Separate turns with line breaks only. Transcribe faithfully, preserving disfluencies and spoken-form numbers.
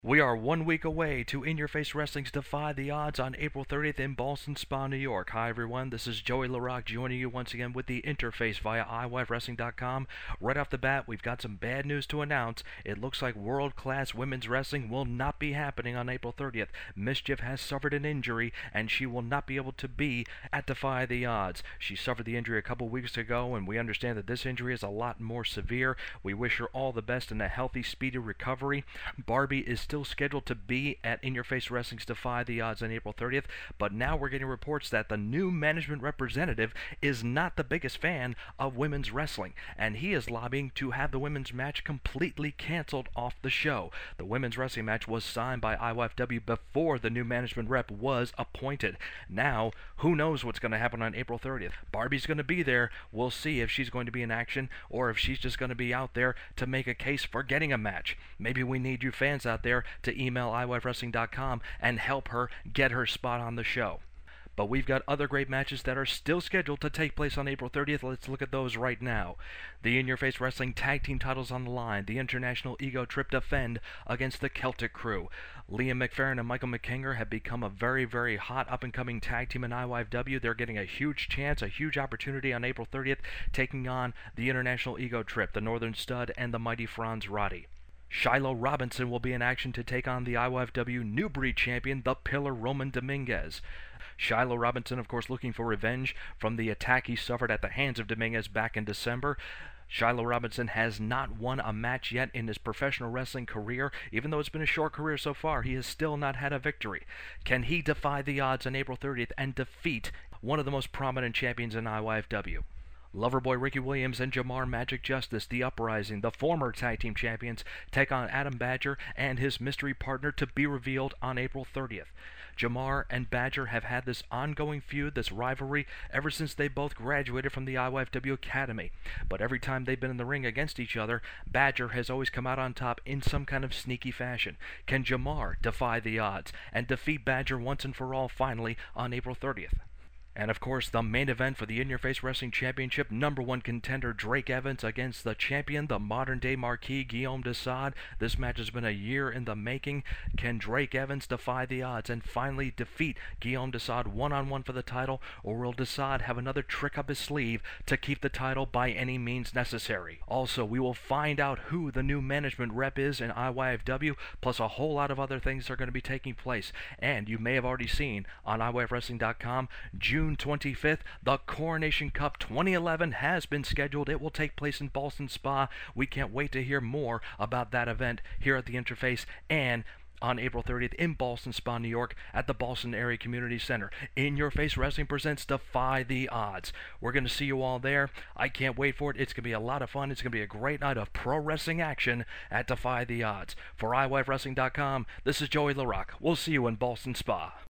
We are one week away to In Your Face Wrestling's Defy the Odds on April thirtieth in Ballston Spa, New York. Hi everyone, this is Joey LaRock joining you once again with the interface via i wife wrestling dot com. Right off the bat, we've got some bad news to announce. It looks like world-class women's wrestling will not be happening on April thirtieth. Mischief has suffered an injury and she will not be able to be at Defy the Odds. She suffered the injury a couple weeks ago and we understand that this injury is a lot more severe. We wish her all the best in a healthy, speedy recovery. Barbie is still scheduled to be at In Your Face Wrestling's Defy the Odds on April thirtieth, but now we're getting reports that the new management representative is not the biggest fan of women's wrestling, and he is lobbying to have the women's match completely canceled off the show. The women's wrestling match was signed by I W F W before the new management rep was appointed. Now, who knows what's going to happen on April thirtieth? Barbie's going to be there. We'll see if she's going to be in action or if she's just going to be out there to make a case for getting a match. Maybe we need you fans out there to email i wife wrestling dot com and help her get her spot on the show. But we've got other great matches that are still scheduled to take place on April thirtieth. Let's look at those right now. The In Your Face Wrestling Tag Team titles on the line. The International Ego Trip defend against the Celtic Crew. Liam McFerrin and Michael McKinger have become a very, very hot up-and-coming tag team in I W F W. They're getting a huge chance, a huge opportunity on April thirtieth, taking on the International Ego Trip, the Northern Stud, and the Mighty Franz Roddy. Shiloh Robinson will be in action to take on the I W F W New Breed champion, the Pillar Roman Dominguez. Shiloh Robinson, of course, looking for revenge from the attack he suffered at the hands of Dominguez back in December. Shiloh Robinson has not won a match yet in his professional wrestling career. Even though it's been a short career so far, he has still not had a victory. Can he defy the odds on April thirtieth and defeat one of the most prominent champions in I W F W? Loverboy Ricky Williams and Jamar Magic Justice, the Uprising, the former tag team champions, take on Adam Badger and his mystery partner to be revealed on April thirtieth. Jamar and Badger have had this ongoing feud, this rivalry, ever since they both graduated from the I W F W Academy. But every time they've been in the ring against each other, Badger has always come out on top in some kind of sneaky fashion. Can Jamar defy the odds and defeat Badger once and for all finally on April thirtieth? And of course, the main event for the In Your Face Wrestling Championship, number one contender Drake Evans against the champion, the modern-day Marquis, Guillaume Desaad. This match has been a year in the making. Can Drake Evans defy the odds and finally defeat Guillaume Desaad one-on-one for the title, or will Desaad have another trick up his sleeve to keep the title by any means necessary? Also, we will find out who the new management rep is in I W F W, plus a whole lot of other things that are going to be taking place. And you may have already seen on i wife wrestling dot com, June twenty-fifth, the Coronation Cup twenty eleven has been scheduled. It will take place in Ballston Spa. We can't wait to hear more about that event here at the Interface and on April thirtieth in Ballston Spa, New York at the Ballston Area Community Center. In Your Face Wrestling presents Defy the Odds. We're going to see you all there. I can't wait for it. It's going to be a lot of fun. It's going to be a great night of pro wrestling action at Defy the Odds. For i wife wrestling dot com, this is Joey LaRock. We'll see you in Ballston Spa.